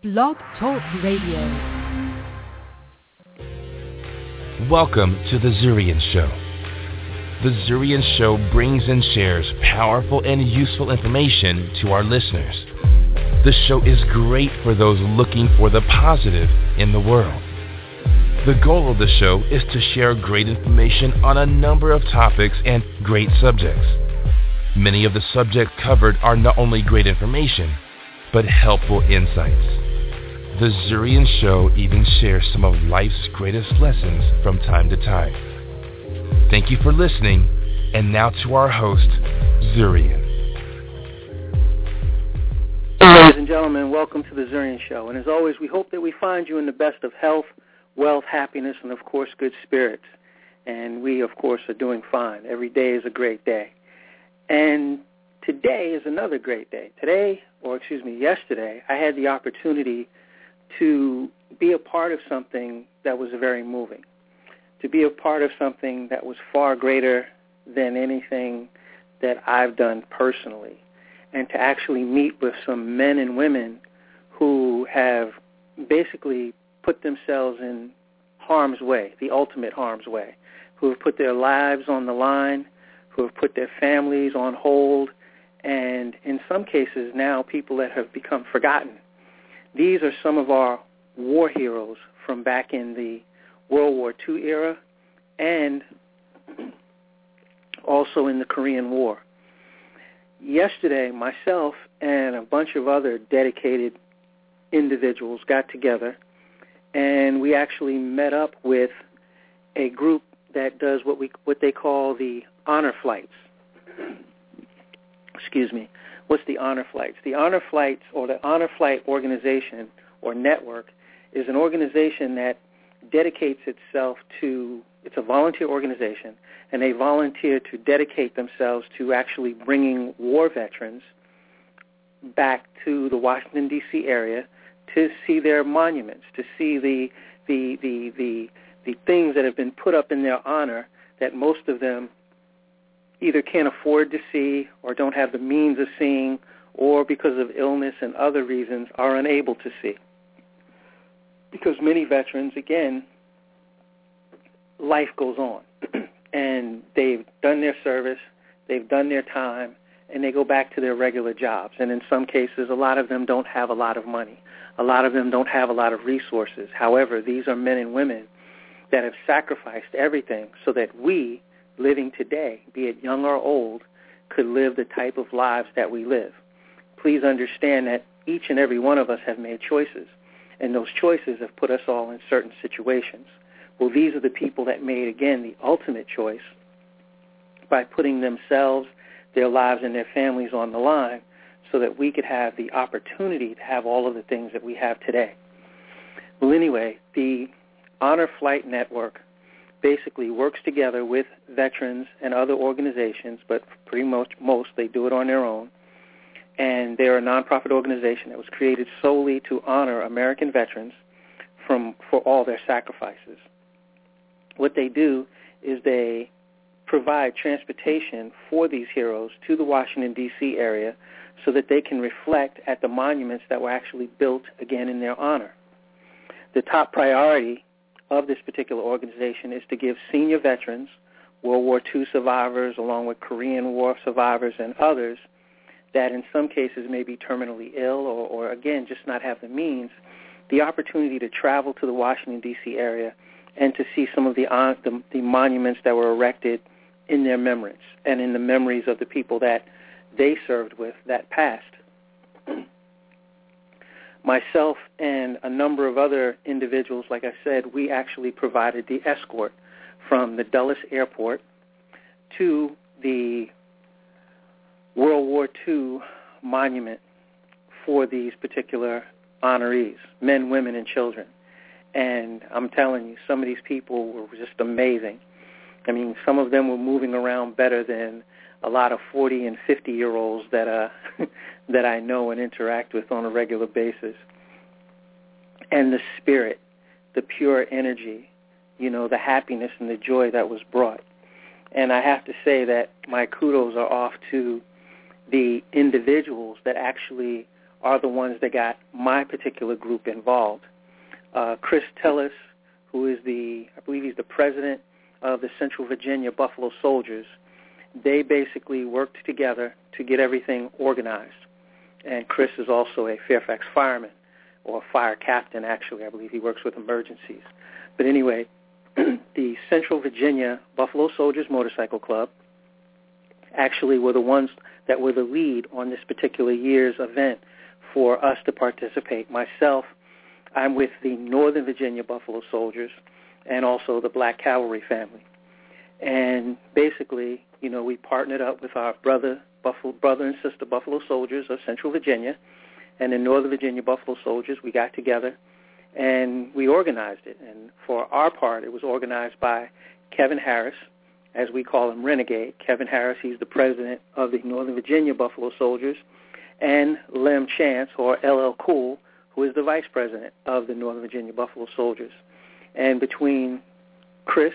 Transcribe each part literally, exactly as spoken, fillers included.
Blog Talk Radio. Welcome to The Zurian Show. The Zurian Show brings and shares powerful and useful information to our listeners. The show is great for those looking for the positive in the world. The goal of the show is to share great information on a number of topics and great subjects. Many of the subjects covered are not only great information, but helpful insights. The Zurian Show even shares some of life's greatest lessons from time to time. Thank you for listening, and now to our host, Zurian. Ladies and gentlemen, welcome to the Zurian Show. And as always, we hope that we find you in the best of health, wealth, happiness, and, of course, good spirits. And we, of course, are doing fine. Every day is a great day. And today is another great day. Today, or excuse me, yesterday, I had the opportunity to be a part of something that was very moving, to be a part of something that was far greater than anything that I've done personally, and to actually meet with some men and women who have basically put themselves in harm's way, the ultimate harm's way, who have put their lives on the line, who have put their families on hold, and in some cases now people that have become forgotten. These are some of our war heroes from back in the World War Two era and also in the Korean War. Yesterday, myself and a bunch of other dedicated individuals got together, and we actually met up with a group that does what we what they call the honor flights. Excuse me. What's the honor flights? The honor flights, or the honor flight organization or network, is an organization that dedicates itself to, it's a volunteer organization, and they volunteer to dedicate themselves to actually bringing war veterans back to the Washington, D C area to see their monuments, to see the the the the, the things that have been put up in their honor that most of them either can't afford to see or don't have the means of seeing, or because of illness and other reasons are unable to see. Because many veterans, again, life goes on, and they've done their service, they've done their time, and they go back to their regular jobs. And in some cases, a lot of them don't have a lot of money. A lot of them don't have a lot of resources. However, these are men and women that have sacrificed everything so that we, living today, be it young or old, could live the type of lives that we live. Please understand that each and every one of us have made choices, and those choices have put us all in certain situations. Well, these are the people that made, again, the ultimate choice by putting themselves, their lives, and their families on the line so that we could have the opportunity to have all of the things that we have today. Well, anyway, the Honor Flight Network basically works together with veterans and other organizations, but pretty much most they do it on their own. And they're a nonprofit organization that was created solely to honor American veterans from for all their sacrifices. What they do is they provide transportation for these heroes to the Washington, D C area so that they can reflect at the monuments that were actually built, again, in their honor. The top priority of this particular organization is to give senior veterans, World War Two survivors, along with Korean War survivors and others that in some cases may be terminally ill or, or again, just not have the means, the opportunity to travel to the Washington, D C area and to see some of the, uh, the, the monuments that were erected in their memories and in the memories of the people that they served with that passed. Myself and a number of other individuals, like I said, we actually provided the escort from the Dulles Airport to the World War Two monument for these particular honorees, men, women, and children. And I'm telling you, some of these people were just amazing. I mean, some of them were moving around better than a lot of forty and fifty-year-olds that uh, that I know and interact with on a regular basis. And the spirit, the pure energy, you know, the happiness and the joy that was brought. And I have to say that my kudos are off to the individuals that actually are the ones that got my particular group involved. Uh, Chris Tellis, who is the, I believe he's the president of the Central Virginia Buffalo Soldiers, they basically worked together to get everything organized. And Chris is also a Fairfax fireman, or fire captain, actually. I believe he works with emergencies. But anyway, the Central Virginia Buffalo Soldiers Motorcycle Club actually were the ones that were the lead on this particular year's event for us to participate. Myself, I'm with the Northern Virginia Buffalo Soldiers and also the Black Cavalry family. And basically, you know, we partnered up with our brother, Buffalo, brother and sister Buffalo Soldiers of Central Virginia, and the Northern Virginia Buffalo Soldiers. We got together and we organized it. And for our part, it was organized by Kevin Harris, as we call him, Renegade. Kevin Harris, he's the president of the Northern Virginia Buffalo Soldiers, and Lem Chance, or L L Cool, who is the vice president of the Northern Virginia Buffalo Soldiers. And between Chris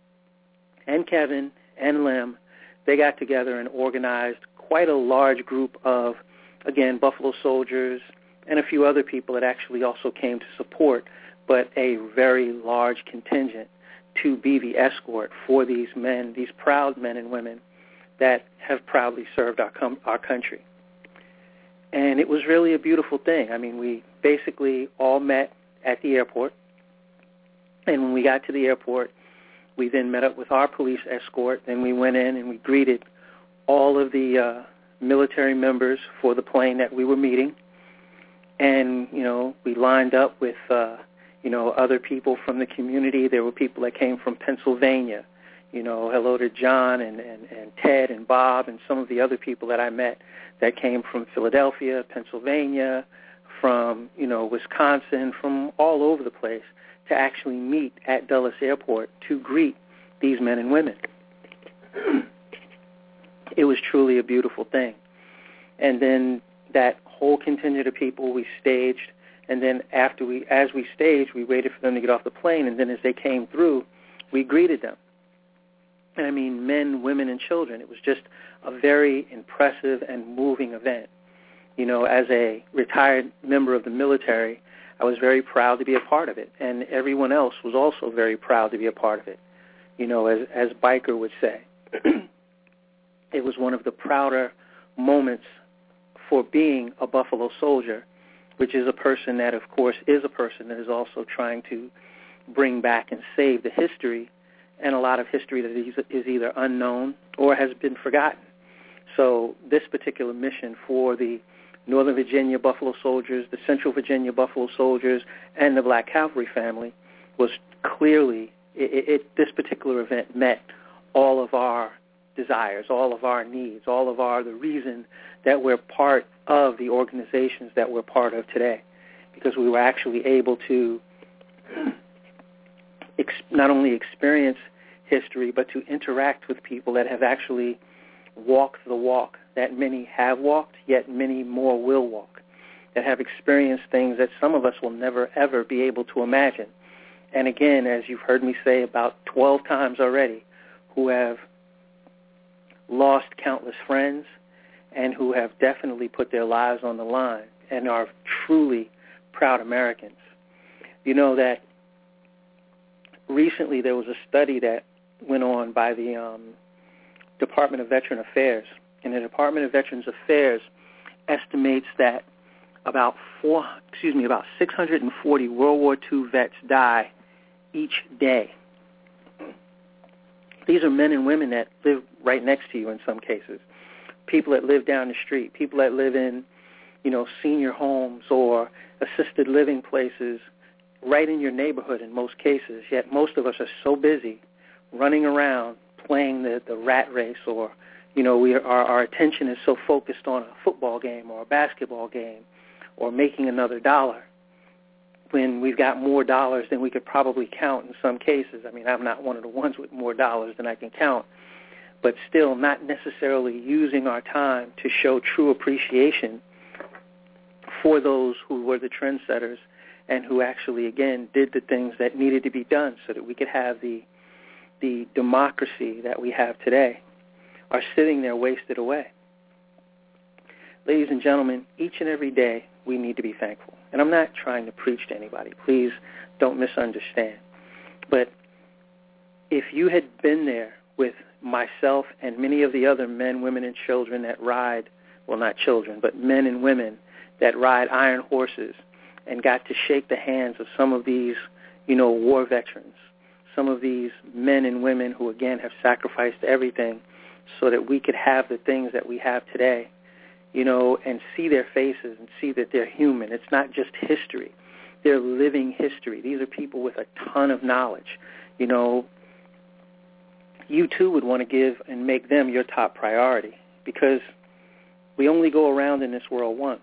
and Kevin and Lem, they got together and organized quite a large group of, again, Buffalo Soldiers and a few other people that actually also came to support, but a very large contingent to be the escort for these men, these proud men and women that have proudly served our com- our country. And it was really a beautiful thing. I mean, we basically all met at the airport, and when we got to the airport, we then met up with our police escort, and we went in and we greeted all of the uh, military members for the plane that we were meeting. And, you know, we lined up with, uh, you know, other people from the community. There were people that came from Pennsylvania. You know, hello to John and, and, and Ted and Bob and some of the other people that I met that came from Philadelphia, Pennsylvania, from, you know, Wisconsin, from all over the place to actually meet at Dulles Airport to greet these men and women. It was truly a beautiful thing. And then that whole contingent of people, we staged, and then after we, as we staged, we waited for them to get off the plane, and then as they came through, we greeted them. And I mean, men, women, and children. It was just a very impressive and moving event. You know, as a retired member of the military, I was very proud to be a part of it, and everyone else was also very proud to be a part of it. You know, as, as Biker would say, it was one of the prouder moments for being a Buffalo Soldier, which is a person that, of course, is a person that is also trying to bring back and save the history, and a lot of history that is, is either unknown or has been forgotten. So this particular mission for the Northern Virginia Buffalo Soldiers, the Central Virginia Buffalo Soldiers, and the Black Cavalry family was clearly, it, it, this particular event met all of our desires, all of our needs, all of our, the reason that we're part of the organizations that we're part of today, because we were actually able to ex- not only experience history, but to interact with people that have actually walked the walk that many have walked, yet many more will walk, that have experienced things that some of us will never, ever be able to imagine. And again, as you've heard me say about twelve times already, who have lost countless friends and who have definitely put their lives on the line and are truly proud Americans. You know that recently there was a study that went on by the um, Department of Veteran Affairs, and the Department of Veterans Affairs estimates that about four, excuse me, about six hundred forty World War Two vets die each day. These are men and women that live right next to you in some cases, people that live down the street, people that live in, you know, senior homes or assisted living places right in your neighborhood in most cases, yet most of us are so busy running around playing the, the rat race, or, you know, we are, our, our attention is so focused on a football game or a basketball game or making another dollar when we've got more dollars than we could probably count in some cases. I mean, I'm not one of the ones with more dollars than I can count, but still not necessarily using our time to show true appreciation for those who were the trendsetters and who actually, again, did the things that needed to be done so that we could have the the democracy that we have today, are sitting there wasted away. Ladies and gentlemen, each and every day we need to be thankful. And I'm not trying to preach to anybody. Please don't misunderstand. But if you had been there with myself and many of the other men, women, and children that ride, well, not children, but men and women that ride iron horses and got to shake the hands of some of these, you know, war veterans, some of these men and women who, again, have sacrificed everything so that we could have the things that we have today, you know, and see their faces and see that they're human. It's not just history. They're living history. These are people with a ton of knowledge. You know, you too would want to give and make them your top priority, because we only go around in this world once.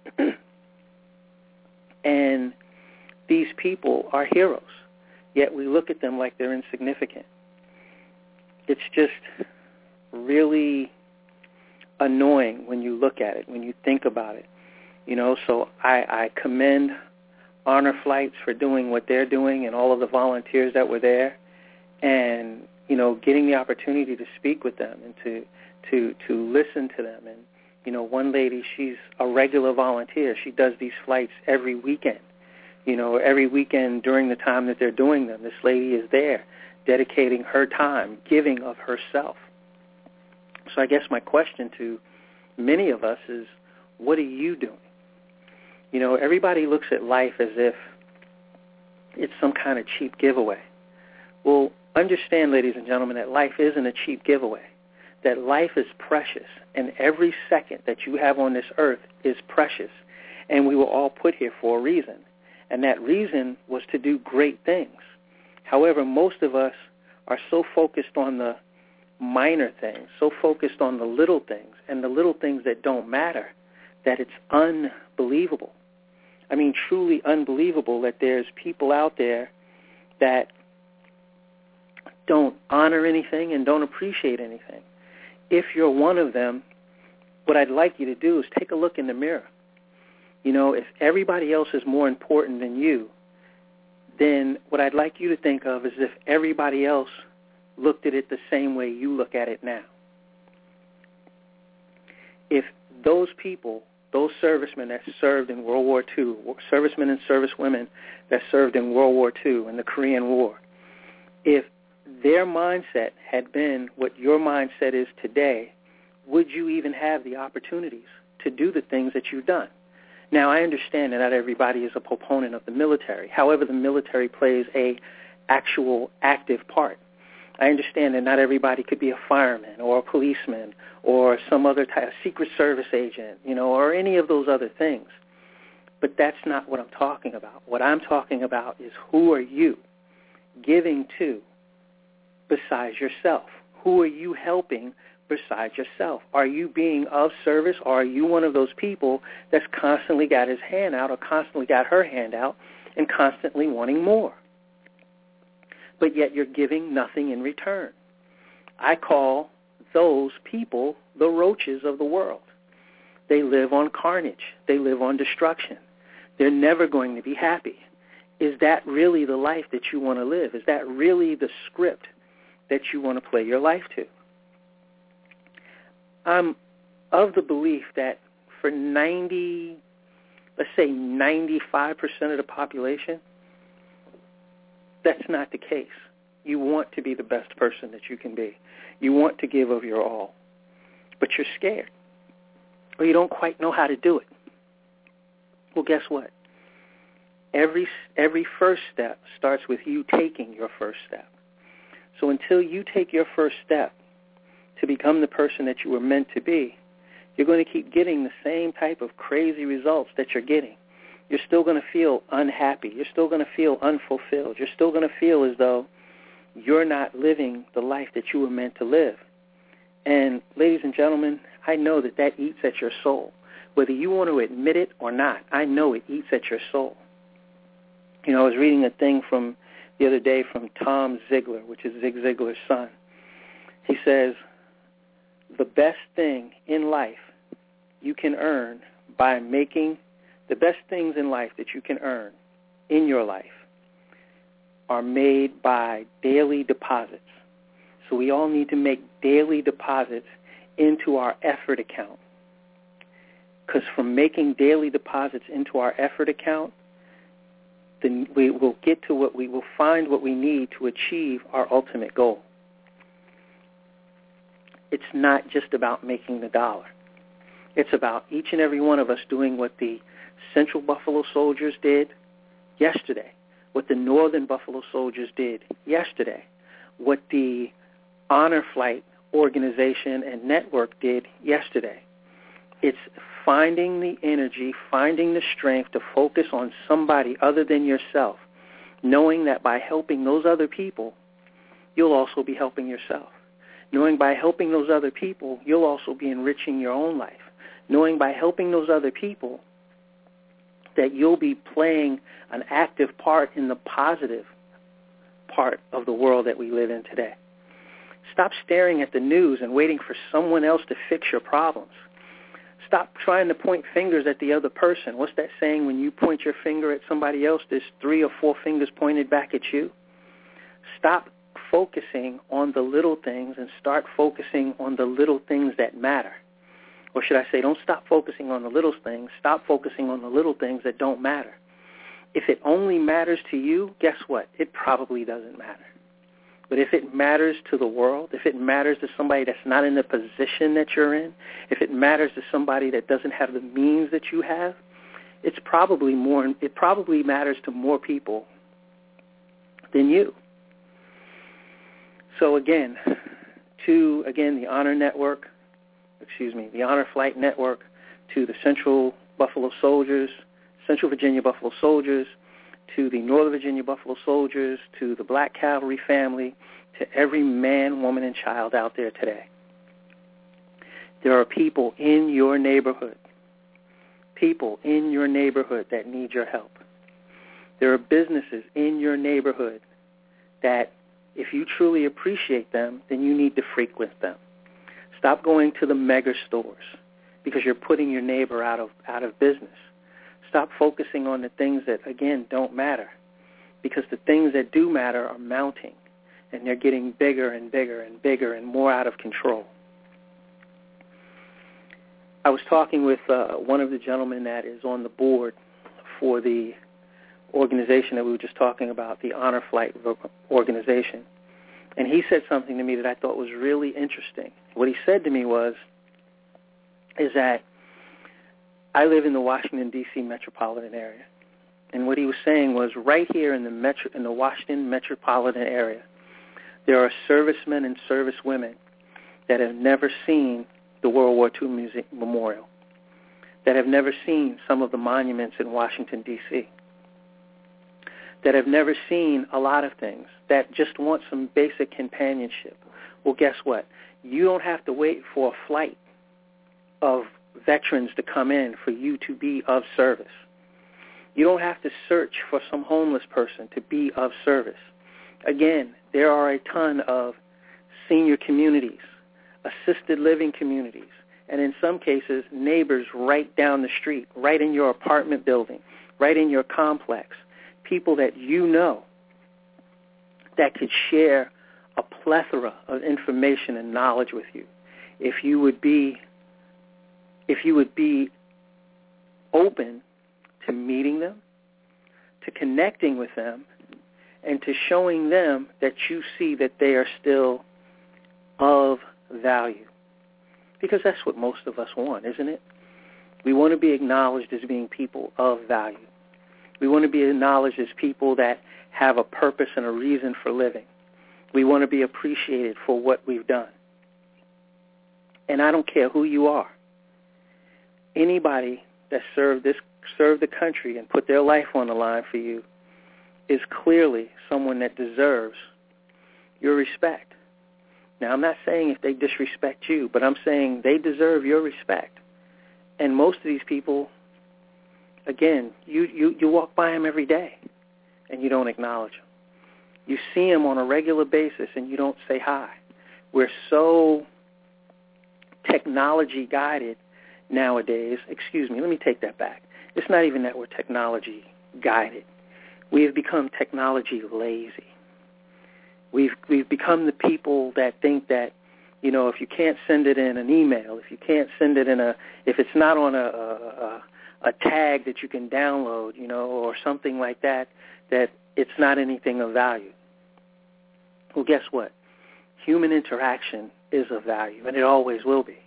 And these people are heroes, yet we look at them like they're insignificant. It's just really annoying when you look at it, when you think about it. You know, so I, I commend Honor Flights for doing what they're doing and all of the volunteers that were there, and, you know, getting the opportunity to speak with them and to, to, to listen to them. And, you know, one lady, she's a regular volunteer. She does these flights every weekend. You know, every weekend during the time that they're doing them, this lady is there dedicating her time, giving of herself. So I guess my question to many of us is, what are you doing? You know, everybody looks at life as if it's some kind of cheap giveaway. Well, understand, ladies and gentlemen, that life isn't a cheap giveaway, that life is precious, and every second that you have on this earth is precious, and we were all put here for a reason, and that reason was to do great things. However, most of us are so focused on the minor things, so focused on the little things, and the little things that don't matter, that it's unbelievable. I mean, truly unbelievable that there's people out there that don't honor anything and don't appreciate anything. If you're one of them, what I'd like you to do is take a look in the mirror. You know, if everybody else is more important than you, then what I'd like you to think of is if everybody else looked at it the same way you look at it now. If those people, those servicemen that served in World War Two, servicemen and servicewomen that served in World War Two and the Korean War, if their mindset had been what your mindset is today, would you even have the opportunities to do the things that you've done? Now, I understand that not everybody is a proponent of the military. However, the military plays a actual active part. I understand that not everybody could be a fireman or a policeman or some other type of Secret Service agent, you know, or any of those other things. But that's not what I'm talking about. What I'm talking about is, who are you giving to besides yourself? Who are you helping besides yourself? Are you being of service, or are you one of those people that's constantly got his hand out or constantly got her hand out and constantly wanting more? But yet you're giving nothing in return. I call those people the roaches of the world. They live on carnage. They live on destruction. They're never going to be happy. Is that really the life that you want to live? Is that really the script that you want to play your life to? I'm of the belief that for ninety, let's say ninety-five percent of the population, that's not the case. You want to be the best person that you can be. You want to give of your all, but you're scared, or you don't quite know how to do it. Well, guess what? Every every first step starts with you taking your first step. So until you take your first step to become the person that you were meant to be, you're going to keep getting the same type of crazy results that you're getting. You're still going to feel unhappy. You're still going to feel unfulfilled. You're still going to feel as though you're not living the life that you were meant to live. And ladies and gentlemen, I know that that eats at your soul. Whether you want to admit it or not, I know it eats at your soul. You know, I was reading a thing from the other day from Tom Ziegler, which is Zig Ziglar's son. He says, the best thing in life you can earn by making, the best things in life that you can earn in your life are made by daily deposits. So we all need to make daily deposits into our effort account. Because from making daily deposits into our effort account, then we will get to what we will find what we need to achieve our ultimate goal. It's not just about making the dollar. It's about each and every one of us doing what the Central Buffalo Soldiers did yesterday, what the Northern Buffalo Soldiers did yesterday, what the Honor Flight organization and network did yesterday. It's finding the energy, finding the strength to focus on somebody other than yourself, knowing that by helping those other people, you'll also be helping yourself. Knowing by helping those other people, you'll also be enriching your own life. Knowing by helping those other people that you'll be playing an active part in the positive part of the world that we live in today. Stop staring at the news and waiting for someone else to fix your problems. Stop trying to point fingers at the other person. What's that saying? When you point your finger at somebody else, there's three or four fingers pointed back at you. Stop focusing on the little things and start focusing on the little things that matter. Or should I say, don't stop focusing on the little things. Stop focusing on the little things that don't matter. If it only matters to you, guess what? It probably doesn't matter. But if it matters to the world, if it matters to somebody that's not in the position that you're in, if it matters to somebody that doesn't have the means that you have, it's probably more. It probably matters to more people than you. So again, to again the Honor Network, excuse me, the Honor Flight Network, to the Central Buffalo Soldiers, Central Virginia Buffalo Soldiers, to the Northern Virginia Buffalo Soldiers, to the Black Cavalry family, to every man, woman, and child out there today. There are people in your neighborhood, people in your neighborhood that need your help. There are businesses in your neighborhood that, if you truly appreciate them, then you need to frequent them. Stop going to the mega stores because you're putting your neighbor out of out of business. Stop focusing on the things that, again, don't matter, because the things that do matter are mounting, and they're getting bigger and bigger and bigger and more out of control. I was talking with uh, one of the gentlemen that is on the board for the organization that we were just talking about, the Honor Flight organization, and he said something to me that I thought was really interesting. What he said to me was, is that I live in the Washington, D C metropolitan area. And what he was saying was, right here in the metro, in the Washington metropolitan area, there are servicemen and servicewomen that have never seen the World War Two Museum Memorial, that have never seen some of the monuments in Washington, D C, that have never seen a lot of things, that just want some basic companionship. Well, guess what? You don't have to wait for a flight of veterans to come in for you to be of service. You don't have to search for some homeless person to be of service. Again, there are a ton of senior communities, assisted living communities, and in some cases, neighbors right down the street, right in your apartment building, right in your complex, people that you know that could share a plethora of information and knowledge with you. If you would be If you would be open to meeting them, to connecting with them, and to showing them that you see that they are still of value. Because that's what most of us want, isn't it? We want to be acknowledged as being people of value. We want to be acknowledged as people that have a purpose and a reason for living. We want to be appreciated for what we've done. And I don't care who you are. Anybody that served this, served the country and put their life on the line for you is clearly someone that deserves your respect. Now, I'm not saying if they disrespect you, but I'm saying they deserve your respect. And most of these people, again, you, you, you walk by them every day and you don't acknowledge them. You see them on a regular basis and you don't say hi. We're so technology guided nowadays. Excuse me, let me take that back. It's not even that we're technology guided. We have become technology lazy. We've we've become the people that think that You know, if you can't send it in an email, if you can't send it in a, if it's not on a, a, a, a tag that you can download, you know, or something like that, that it's not anything of value. Well, guess what? Human interaction is of value, and it always will be.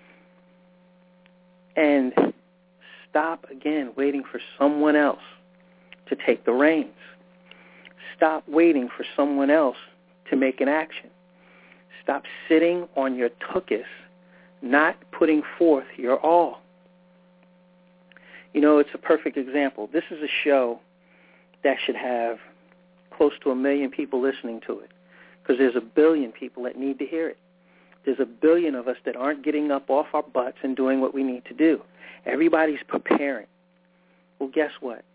And stop, again, waiting for someone else to take the reins. Stop waiting for someone else to make an action. Stop sitting on your tuchus, not putting forth your all. You know, it's a perfect example. This is a show that should have close to a million people listening to it, because there's a billion people that need to hear it. There's a billion of us that aren't getting up off our butts and doing what we need to do. Everybody's preparing. Well, guess what?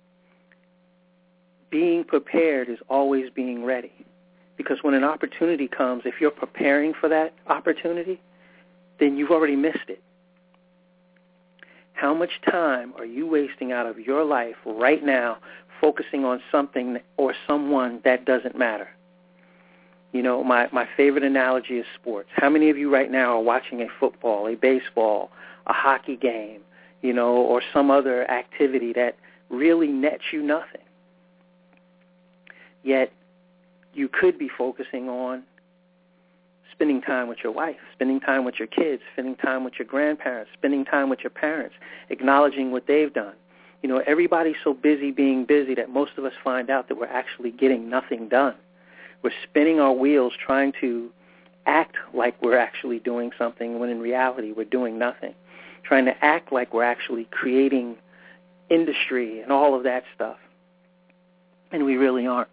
Being prepared is always being ready. Because when an opportunity comes, if you're preparing for that opportunity, then you've already missed it. How much time are you wasting out of your life right now focusing on something or someone that doesn't matter? You know, my, my favorite analogy is sports. How many of you right now are watching a football, a baseball, a hockey game, you know, or some other activity that really nets you nothing? Yet you could be focusing on spending time with your wife, spending time with your kids, spending time with your grandparents, spending time with your parents, acknowledging what they've done. You know, everybody's so busy being busy that most of us find out that we're actually getting nothing done. We're spinning our wheels trying to act like we're actually doing something when in reality we're doing nothing, trying to act like we're actually creating industry and all of that stuff, and we really aren't.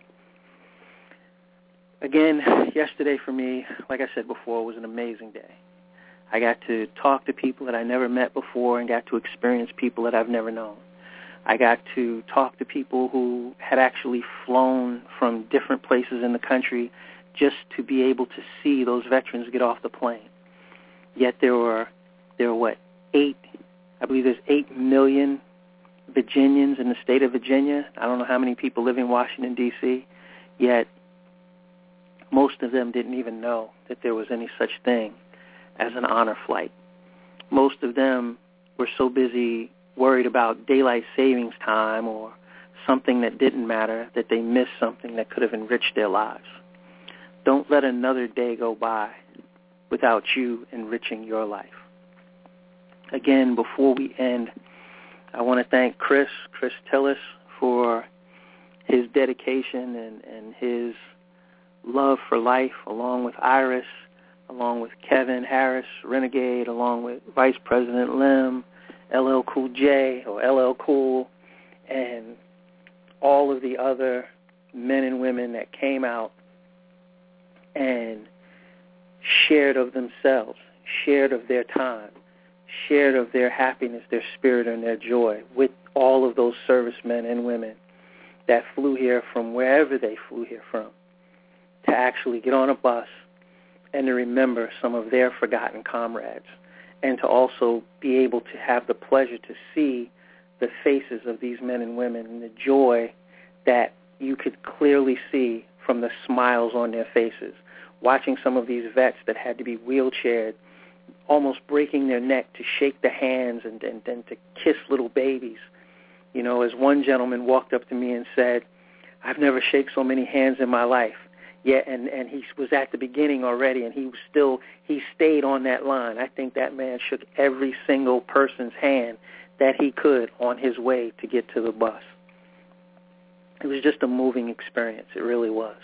Again, yesterday for me, like I said before, was an amazing day. I got to talk to people that I never met before and got to experience people that I've never known. I got to talk to people who had actually flown from different places in the country just to be able to see those veterans get off the plane. Yet there were, there were what, eight, I believe there's eight million Virginians in the state of Virginia. I don't know how many people live in Washington, D C, yet most of them didn't even know that there was any such thing as an honor flight. Most of them were so busy worried about daylight savings time or something that didn't matter that they missed something that could have enriched their lives. Don't let another day go by without you enriching your life. Again, before we end, I want to thank Chris, Chris Tillis, for his dedication and, and his love for life, along with Iris, along with Kevin Harris, Renegade, along with Vice President Lim, L L Cool J, or L L Cool, and all of the other men and women that came out and shared of themselves, shared of their time, shared of their happiness, their spirit, and their joy with all of those servicemen and women that flew here from wherever they flew here from, to actually get on a bus and to remember some of their forgotten comrades, and to also be able to have the pleasure to see the faces of these men and women and the joy that you could clearly see from the smiles on their faces, watching some of these vets that had to be wheelchaired, almost breaking their neck to shake the hands and, and, and to kiss little babies. You know, as one gentleman walked up to me and said, "I've never shaken so many hands in my life." Yeah, and, and he was at the beginning already, and he was still, he stayed on that line. I think that man shook every single person's hand that he could on his way to get to the bus. It was just a moving experience. It really was.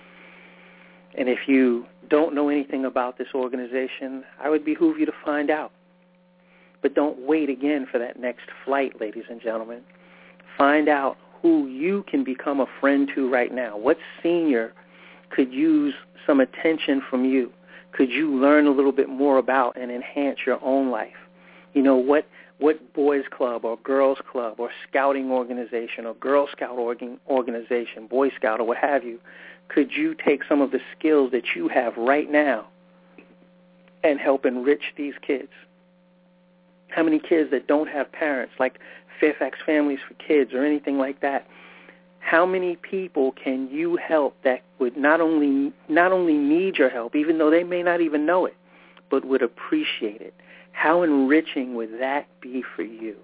And if you don't know anything about this organization, I would behoove you to find out. But don't wait again for that next flight, ladies and gentlemen. Find out who you can become a friend to right now. What senior could use some attention from you? Could you learn a little bit more about and enhance your own life? You know, what what boys club or girls club or scouting organization or Girl Scout organ, organization, Boy Scout or what have you, could you take some of the skills that you have right now and help enrich these kids? How many kids that don't have parents, like Fairfax Families for Kids or anything like that, How many people can you help that would not only not only need your help, even though they may not even know it, but would appreciate it? How enriching would that be for you?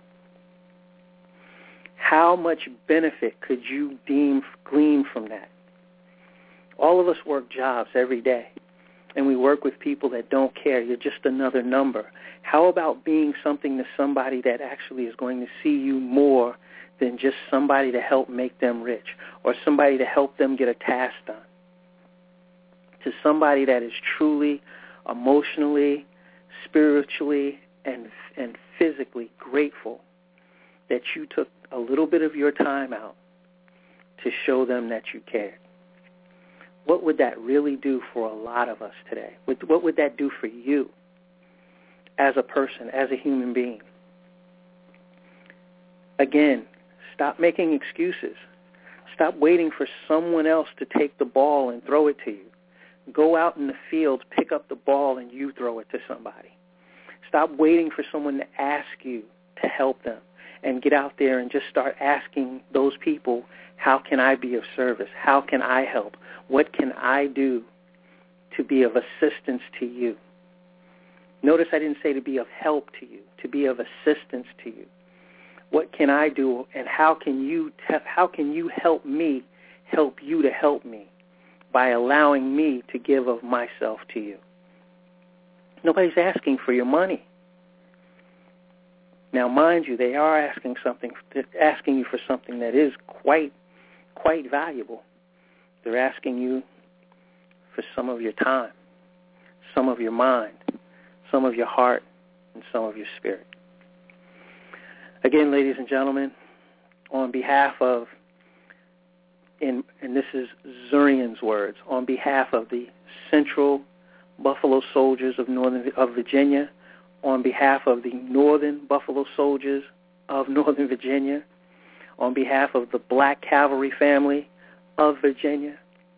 How much benefit could you deem glean from that? All of us work jobs every day, and we work with people that don't care. You're just another number. How about being something to somebody that actually is going to see you more than just somebody to help make them rich or somebody to help them get a task done? To somebody that is truly, emotionally, spiritually, and and physically grateful that you took a little bit of your time out to show them that you cared. What would that really do for a lot of us today? What would that do for you as a person, as a human being? Again, stop making excuses. Stop waiting for someone else to take the ball and throw it to you. Go out in the field, pick up the ball, and you throw it to somebody. Stop waiting for someone to ask you to help them, and get out there and just start asking those people, how can I be of service? How can I help? What can I do to be of assistance to you? Notice I didn't say to be of help to you, to be of assistance to you. What can I do, and how can you te- how can you help me help you to help me by allowing me to give of myself to you? Nobody's asking for your money. Now, mind you, they are asking something, asking you for something that is quite, quite valuable. They're asking you for some of your time, some of your mind, some of your heart, and some of your spirit. Again, ladies and gentlemen, on behalf of, in, and this is Zurian's words, on behalf of the Central Buffalo Soldiers of Northern of Virginia, on behalf of the Northern Buffalo Soldiers of Northern Virginia, on behalf of the Black Cavalry family of Virginia,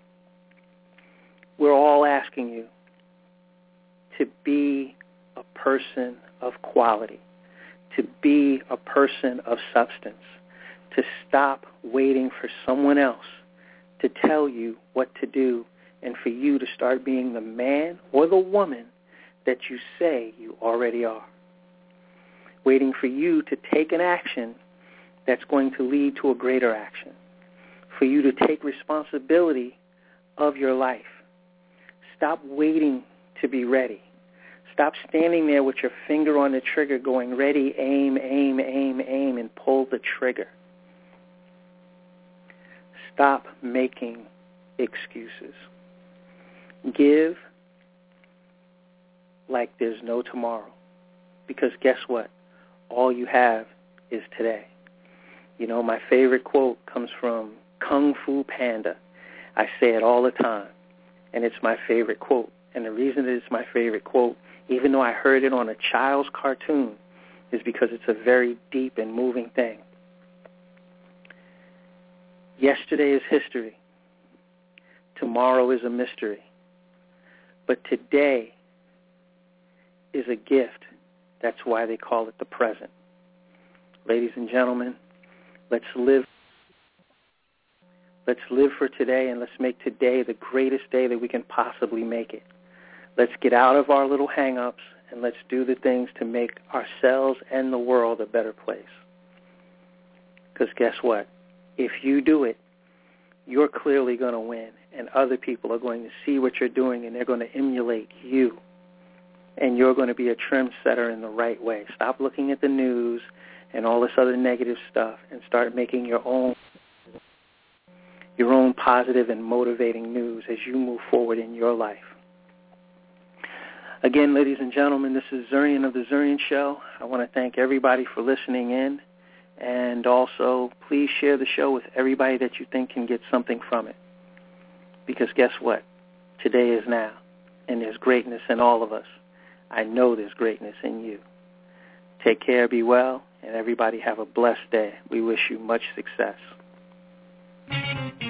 we're all asking you to be a person of quality, to be a person of substance, to stop waiting for someone else to tell you what to do, and for you to start being the man or the woman that you say you already are. Waiting for you to take an action that's going to lead to a greater action. For you to take responsibility of your life. Stop waiting to be ready. Stop standing there with your finger on the trigger going, ready, aim, aim, aim, aim, and pull the trigger. Stop making excuses. Give like there's no tomorrow. Because guess what? All you have is today. You know, my favorite quote comes from Kung Fu Panda. I say it all the time, and it's my favorite quote. And the reason it's my favorite quote, even though I heard it on a child's cartoon, is because it's a very deep and moving thing. Yesterday is history. Tomorrow is a mystery. But today is a gift. That's why they call it the present. Ladies and gentlemen, let's live. Let's live for today, and let's make today the greatest day that we can possibly make it. Let's get out of our little hang-ups, and let's do the things to make ourselves and the world a better place. Because guess what? If you do it, you're clearly going to win, and other people are going to see what you're doing, and they're going to emulate you. And you're going to be a trendsetter in the right way. Stop looking at the news and all this other negative stuff and start making your own your own positive and motivating news as you move forward in your life. Again, ladies and gentlemen, this is Zurian of The Zurian Show. I want to thank everybody for listening in, and also please share the show with everybody that you think can get something from it. Because guess what? Today is now, and there's greatness in all of us. I know there's greatness in you. Take care, be well, and everybody have a blessed day. We wish you much success.